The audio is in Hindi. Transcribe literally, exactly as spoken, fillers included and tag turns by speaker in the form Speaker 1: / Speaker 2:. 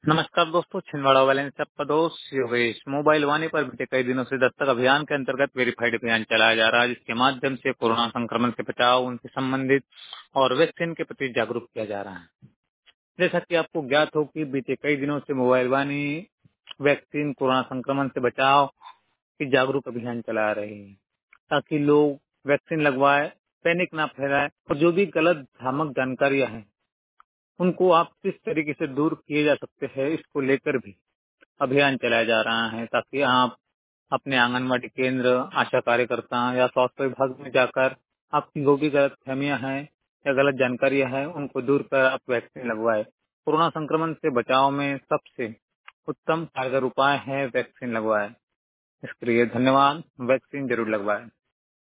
Speaker 1: नमस्कार दोस्तों, छिंदवाड़ा वाले से आपका दोस्त योगेश। मोबाइल वाणी पर बीते कई दिनों से दस्तक अभियान के अंतर्गत वेरीफाइड अभियान चलाया जा रहा है, जिसके माध्यम से कोरोना संक्रमण से बचाव, उनसे संबंधित और वैक्सीन के प्रति जागरूक किया जा रहा है। जैसा कि आपको ज्ञात हो कि बीते कई दिनों से मोबाइल वाणी वैक्सीन कोरोना संक्रमण से बचाव की जागरूक अभियान चला रही है, ताकि लोग वैक्सीन लगवाए, पैनिक ना फैलाए और जो भी गलत भ्रामक जानकारियां हैं उनको आप किस तरीके से दूर किए जा सकते हैं, इसको लेकर भी अभियान चलाया जा रहा है, ताकि आप अपने आंगनबाड़ी केंद्र, आशा कार्यकर्ता या स्वास्थ्य विभाग में जाकर आपकी जो भी गलत फहमियां हैं या गलत जानकारियां हैं उनको दूर कर आप वैक्सीन लगवाए। कोरोना संक्रमण से बचाव में सबसे उत्तम कारगर उपाय है वैक्सीन लगवाए। इसके लिए धन्यवाद। वैक्सीन जरूर लगवाए।